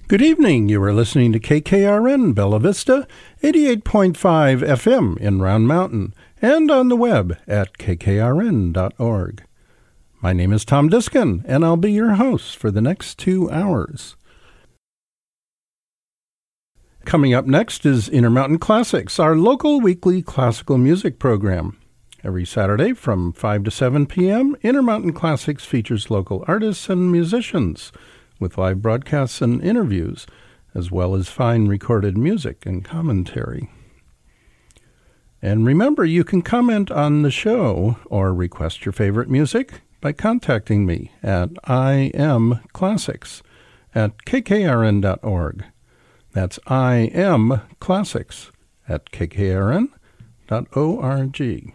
Good evening. You are listening to KKRN Bella Vista, 88.5 FM in Round Mountain, and on the web at kkrn.org. My name is Tom Diskin, and I'll be your host for the next 2 hours. Coming up next is Intermountain Classics, our local weekly classical music program. Every Saturday from 5 to 7 p.m., Intermountain Classics features local artists and musicians with live broadcasts and interviews, as well as fine recorded music and commentary. And remember, you can comment on the show or request your favorite music by contacting me at imclassics@kkrn.org. That's imclassics@kkrn.org.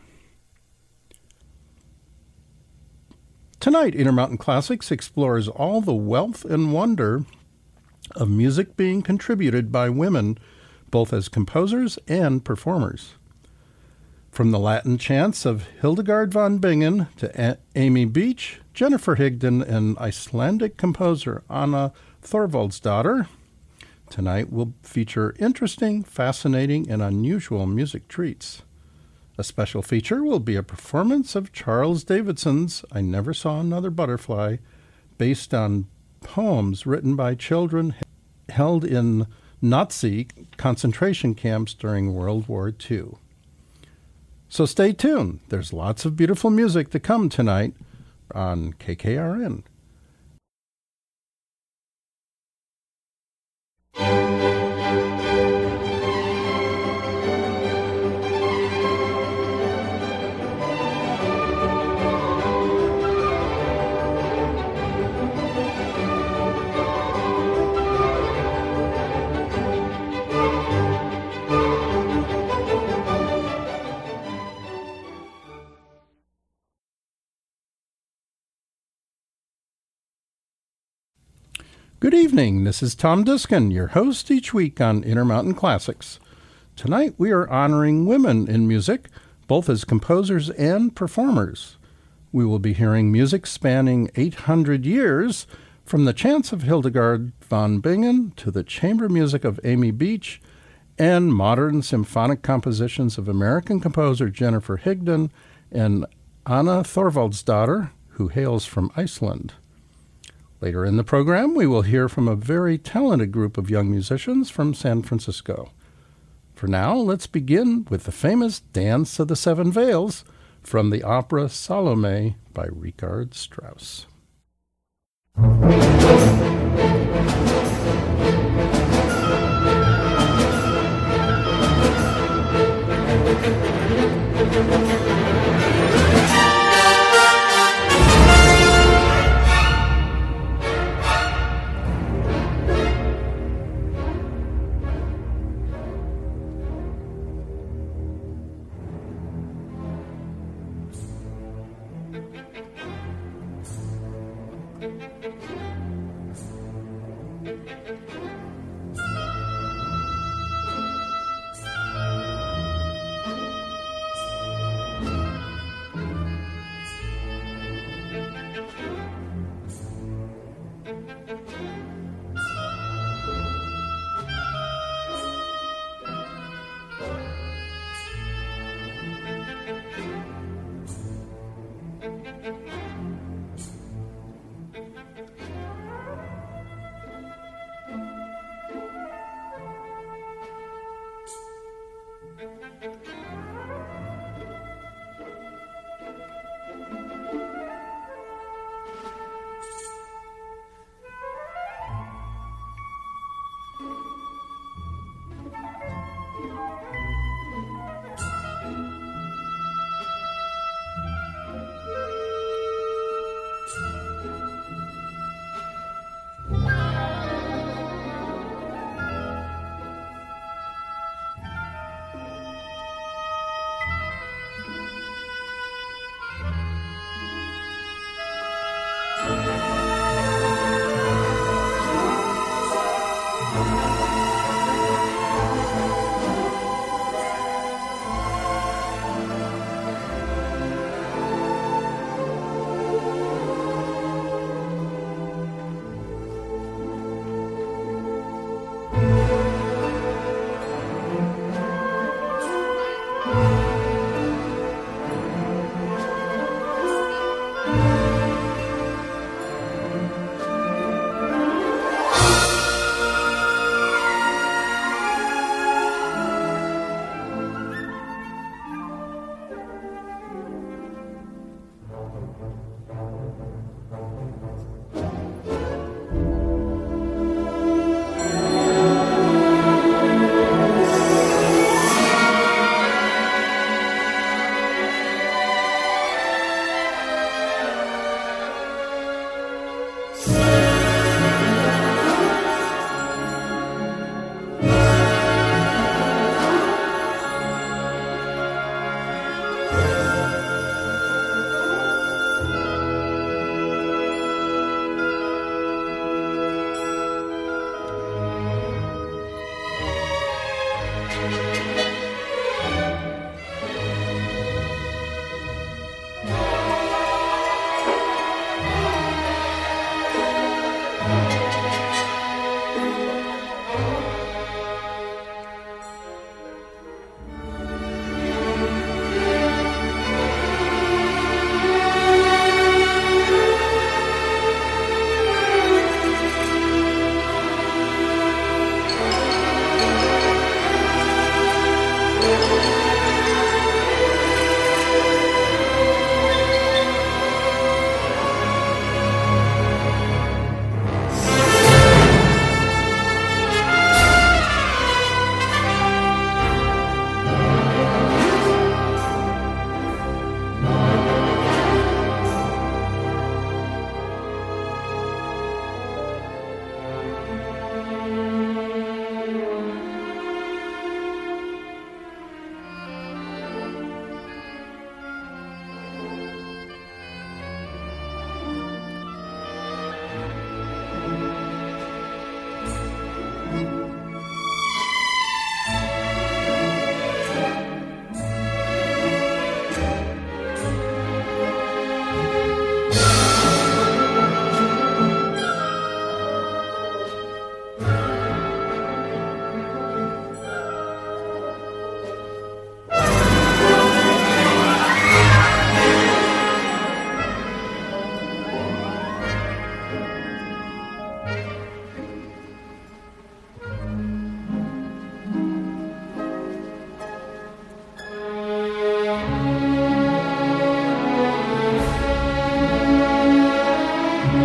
Tonight, Intermountain Classics explores all the wealth and wonder of music being contributed by women, both as composers and performers. From the Latin chants of Hildegard von Bingen to Amy Beach, Jennifer Higdon, and Icelandic composer Anna Thorvaldsdottir, tonight will feature interesting, fascinating, and unusual music treats. A special feature will be a performance of Charles Davidson's I Never Saw Another Butterfly, based on poems written by children held in Nazi concentration camps during World War II. So stay tuned. There's lots of beautiful music to come tonight on KKRN. Good evening, this is Tom Diskin, your host each week on Intermountain Classics. Tonight we are honoring women in music, both as composers and performers. We will be hearing music spanning 800 years, from the chants of Hildegard von Bingen to the chamber music of Amy Beach, and modern symphonic compositions of American composer Jennifer Higdon and Anna Thorvaldsdottir, who hails from Iceland. Later in the program, we will hear from a very talented group of young musicians from San Francisco. For now, let's begin with the famous Dance of the Seven Veils from the opera Salome by Richard Strauss.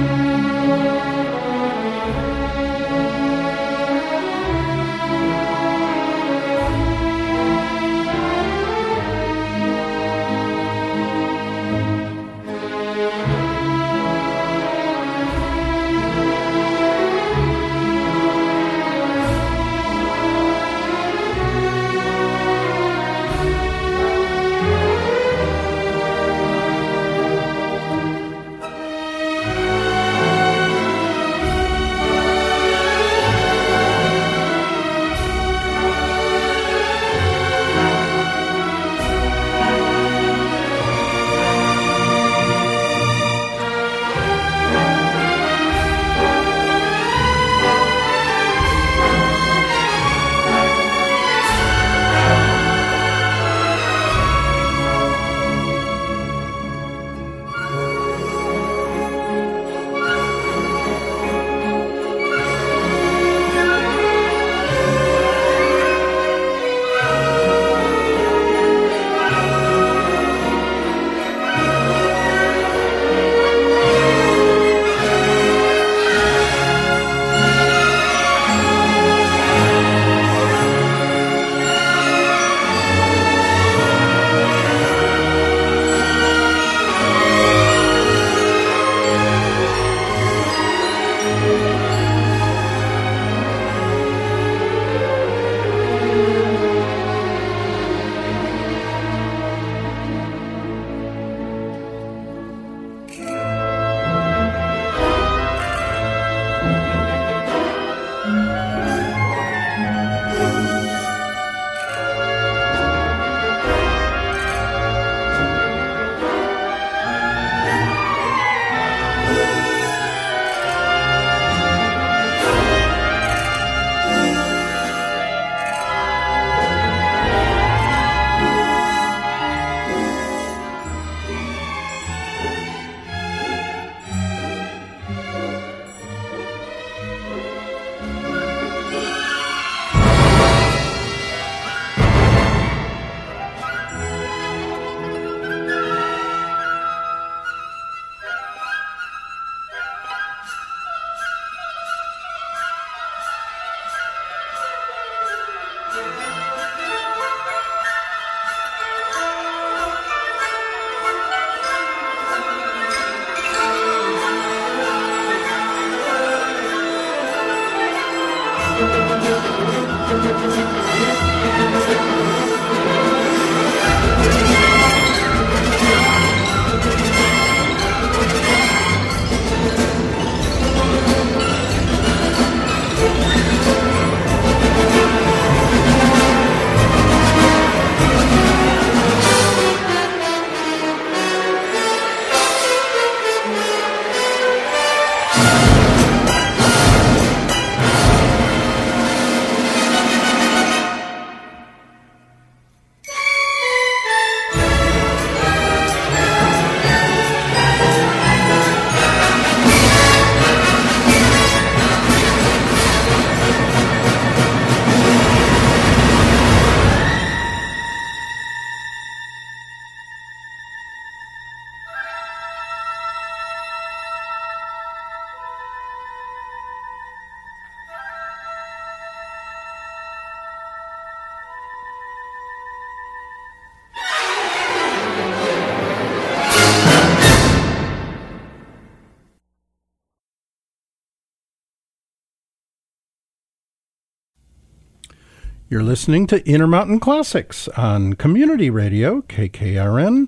You're listening to Intermountain Classics on Community Radio, KKRN,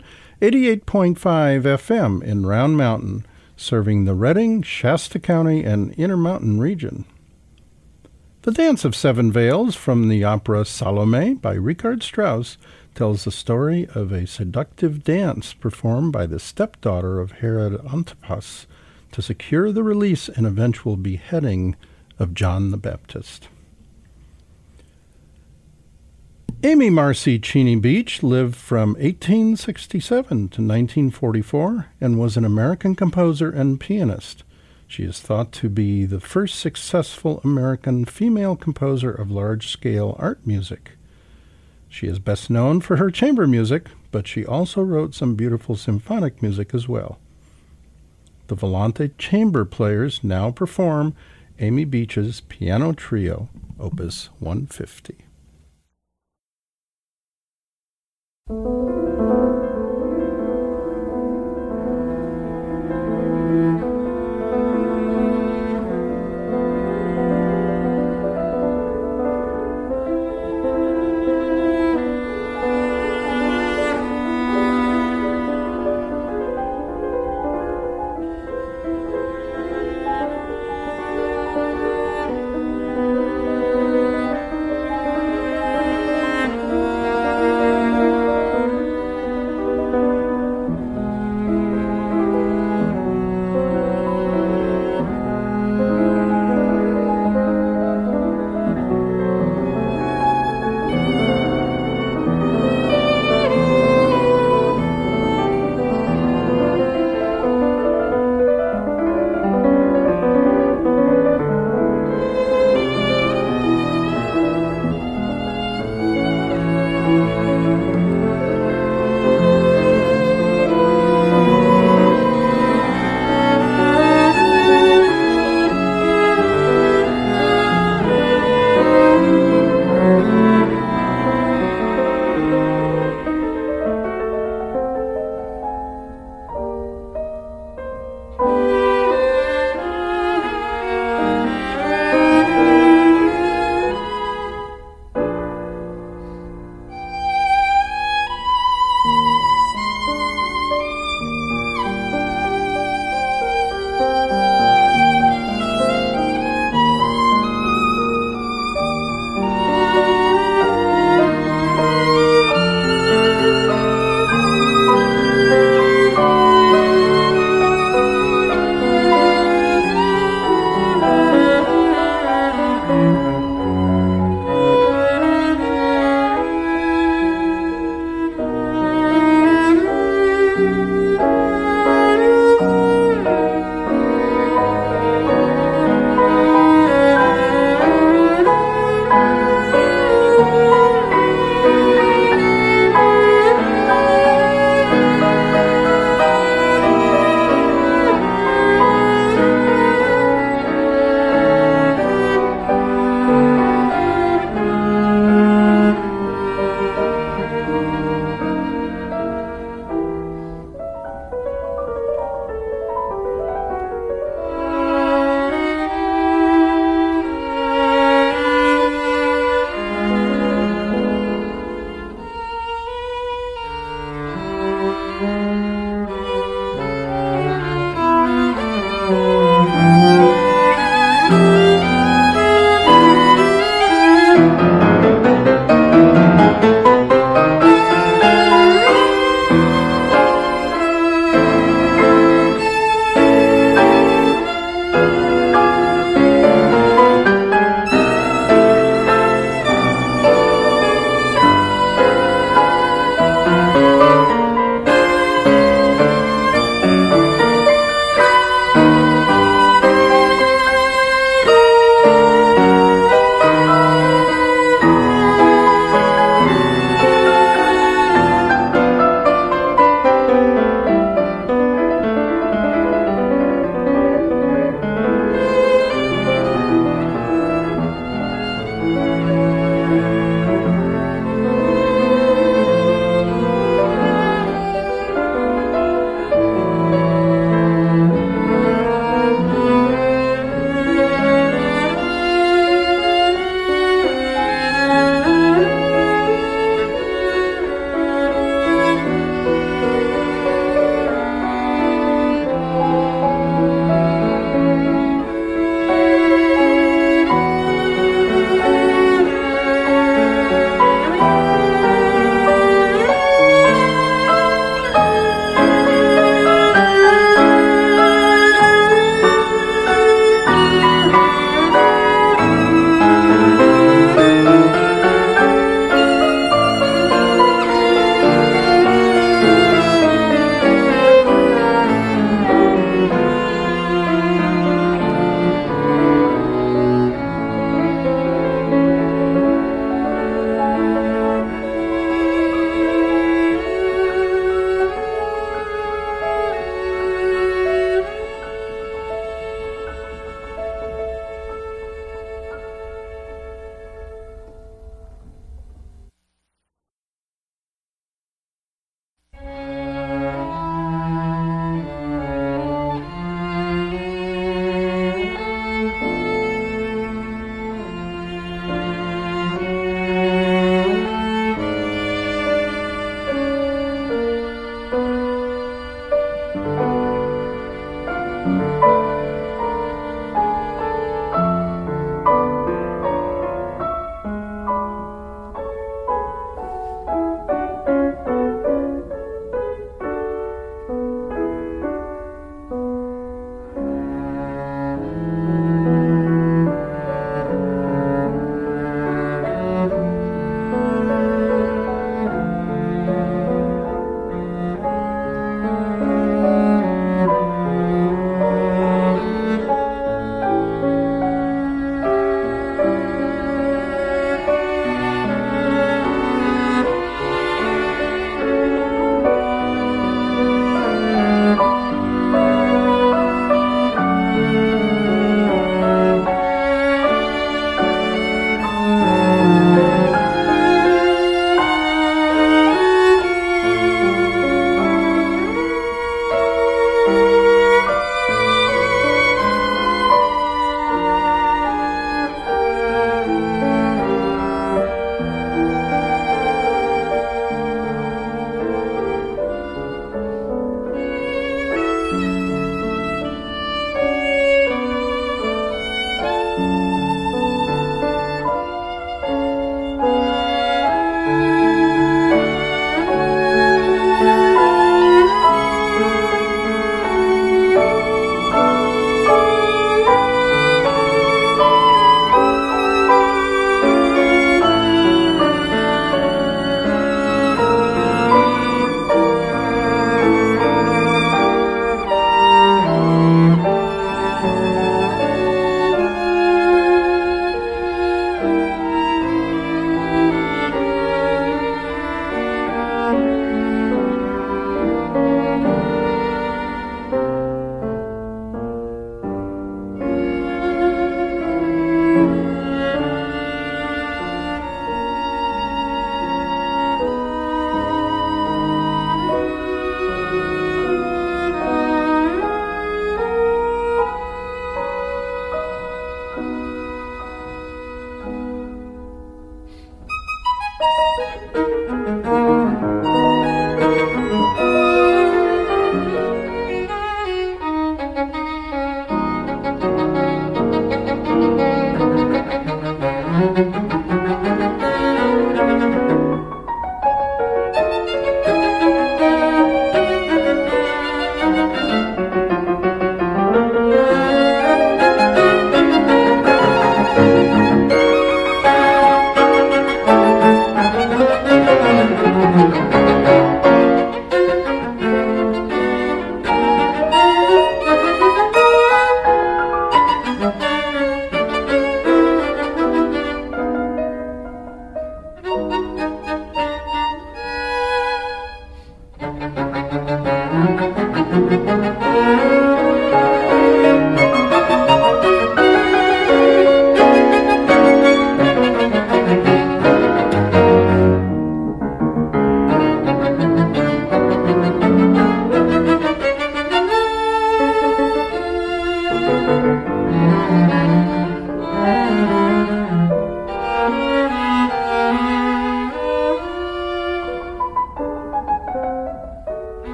88.5 FM in Round Mountain, serving the Redding, Shasta County, and Intermountain region. The Dance of Seven Veils from the opera Salome by Richard Strauss tells the story of a seductive dance performed by the stepdaughter of Herod Antipas to secure the release and eventual beheading of John the Baptist. Amy Marcy Cheney Beach lived from 1867 to 1944 and was an American composer and pianist. She is thought to be the first successful American female composer of large-scale art music. She is best known for her chamber music, but she also wrote some beautiful symphonic music as well. The Volante Chamber Players now perform Amy Beach's Piano Trio, Opus 150.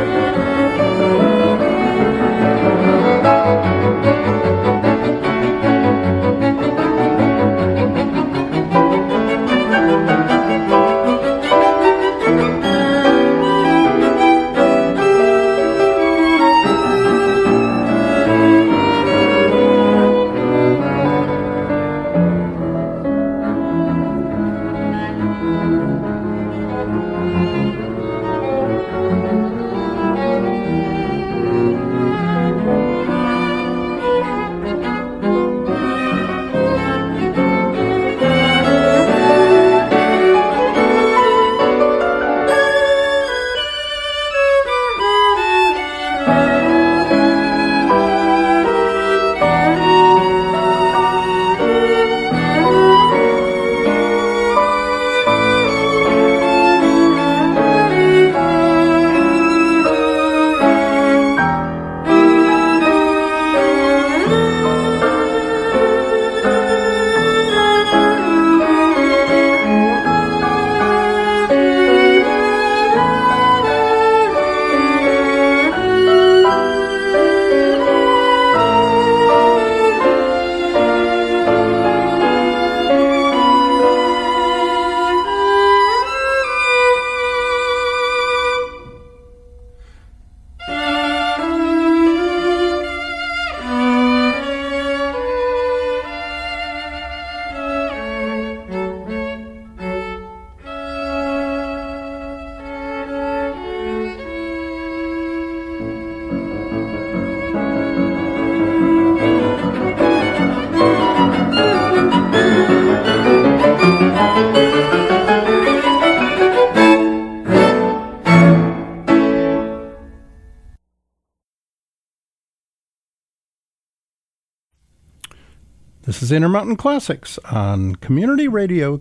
This is Intermountain Classics on Community Radio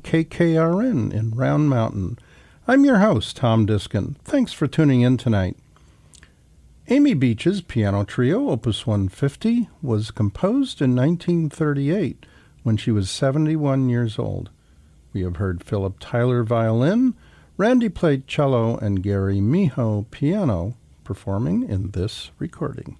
KKRN in Round Mountain. I'm your host, Tom Diskin. Thanks for tuning in tonight. Amy Beach's Piano Trio, Opus 150, was composed in 1938 when she was 71 years old. We have heard Philip Tyler violin, Randy played cello, and Gary Miho piano performing in this recording.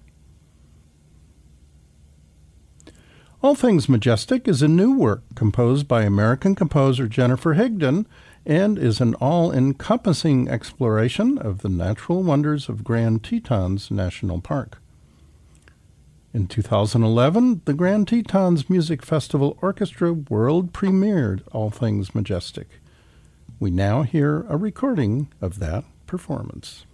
All Things Majestic is a new work composed by American composer Jennifer Higdon and is an all-encompassing exploration of the natural wonders of Grand Tetons National Park. In 2011, the Grand Tetons Music Festival Orchestra world premiered All Things Majestic. We now hear a recording of that performance.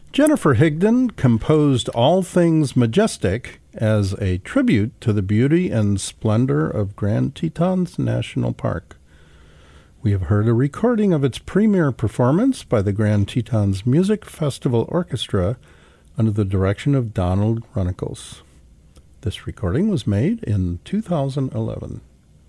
Jennifer Higdon composed All Things Majestic as a tribute to the beauty and splendor of Grand Tetons National Park. We have heard a recording of its premiere performance by the Grand Tetons Music Festival Orchestra under the direction of Donald Runnicles. This recording was made in 2011.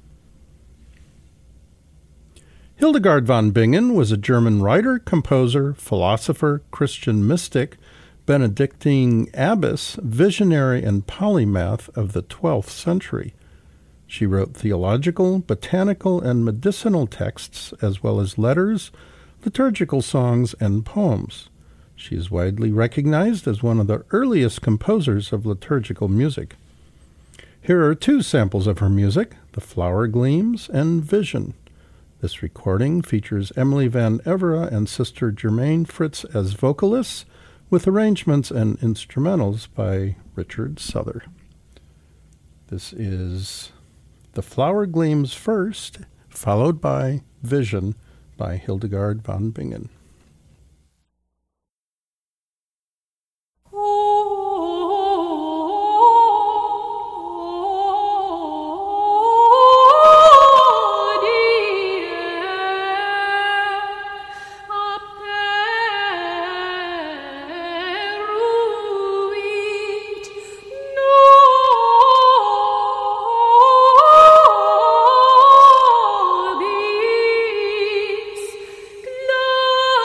Hildegard von Bingen was a German writer, composer, philosopher, Christian mystic, Benedictine abbess, visionary, and polymath of the 12th century. She wrote theological, botanical, and medicinal texts, as well as letters, liturgical songs, and poems. She is widely recognized as one of the earliest composers of liturgical music. Here are two samples of her music, The Flower Gleams and Vision. This recording features Emily Van Evera and Sister Germaine Fritz as vocalists, with arrangements and instrumentals by Richard Souther. This is The Flower Gleams first, followed by Vision by Hildegard von Bingen. Gloria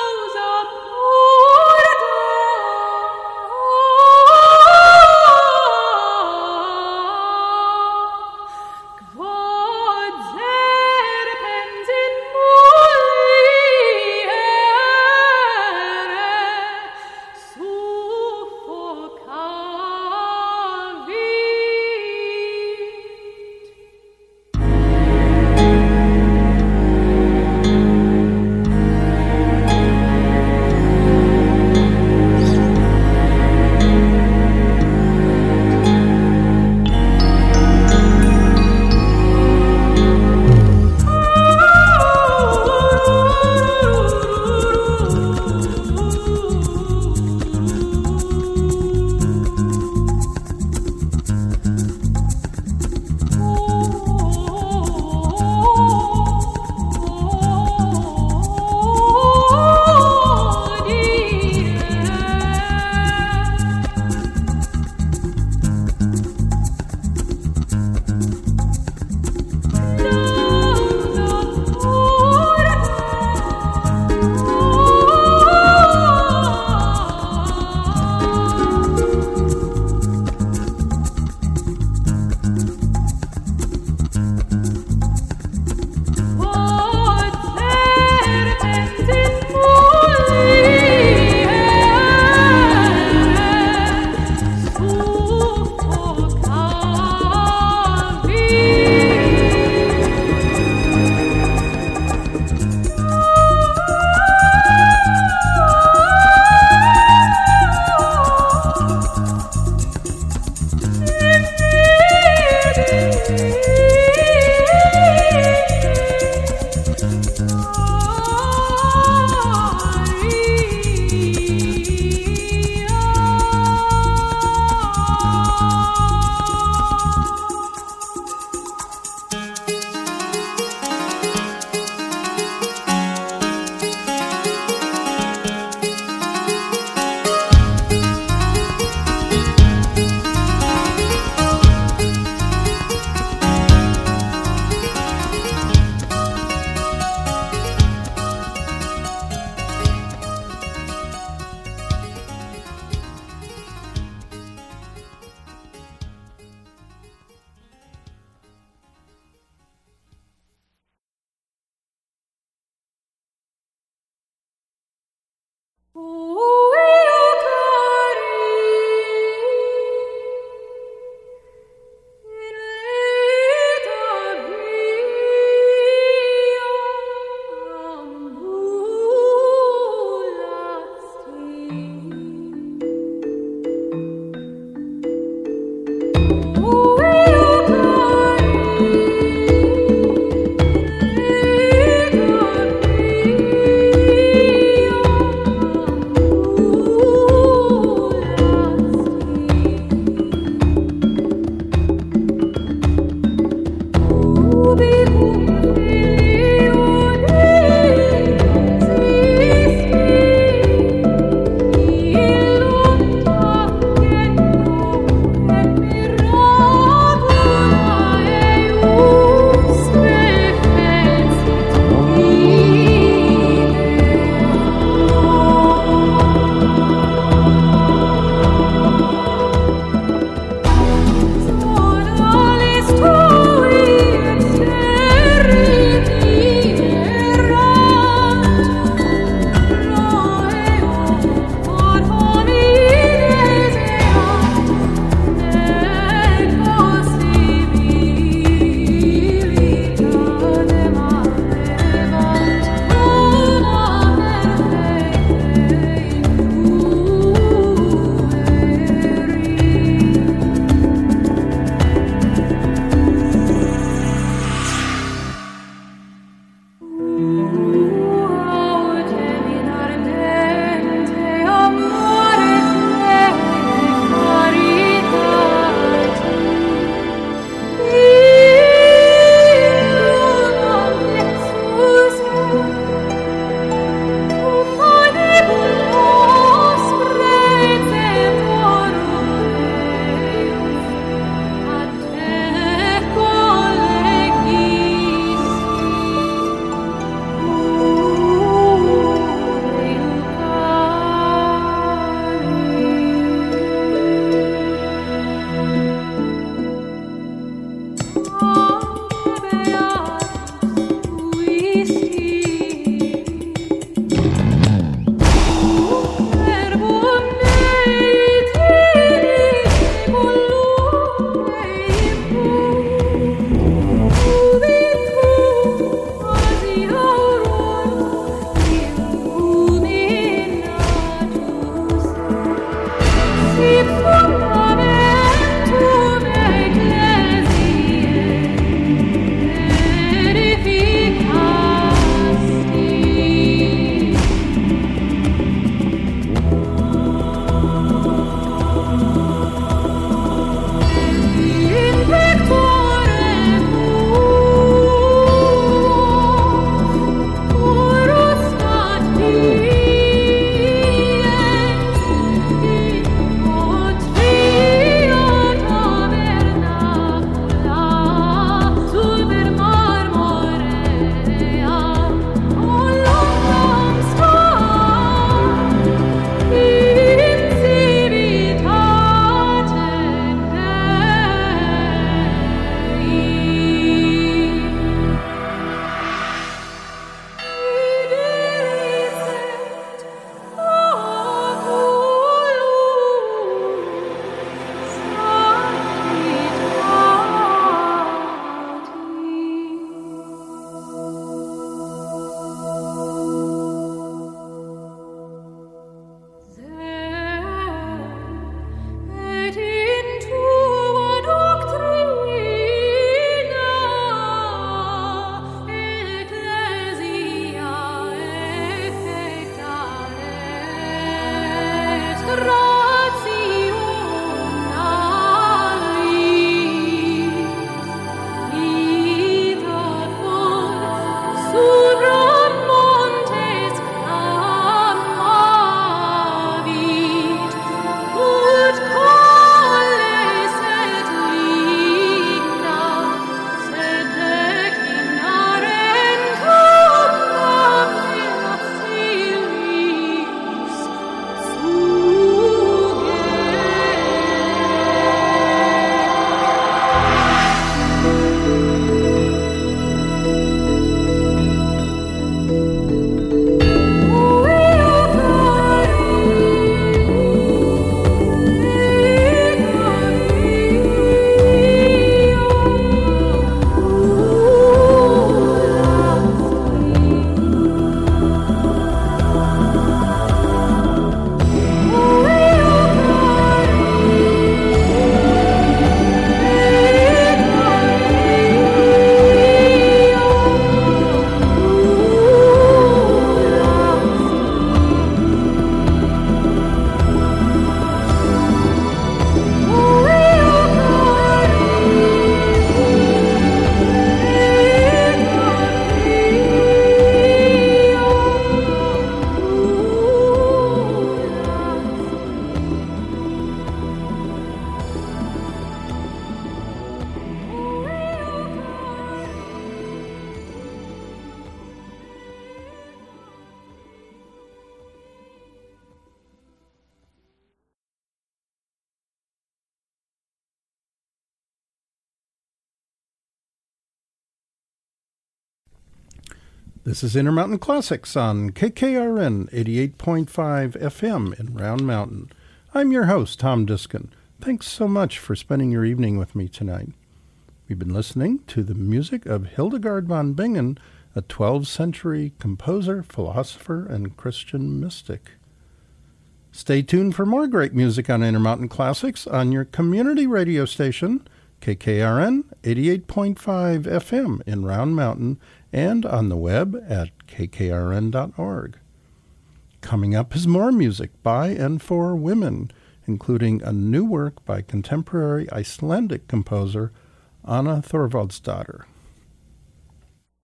This is Intermountain Classics on KKRN 88.5 FM in Round Mountain. I'm your host, Tom Diskin. Thanks so much for spending your evening with me tonight. We've been listening to the music of Hildegard von Bingen, a 12th century composer, philosopher, and Christian mystic. Stay tuned for more great music on Intermountain Classics on your community radio station, KKRN 88.5 FM in Round Mountain, and on the web at kkrn.org. Coming up is more music by and for women, including a new work by contemporary Icelandic composer Anna Thorvaldsdottir.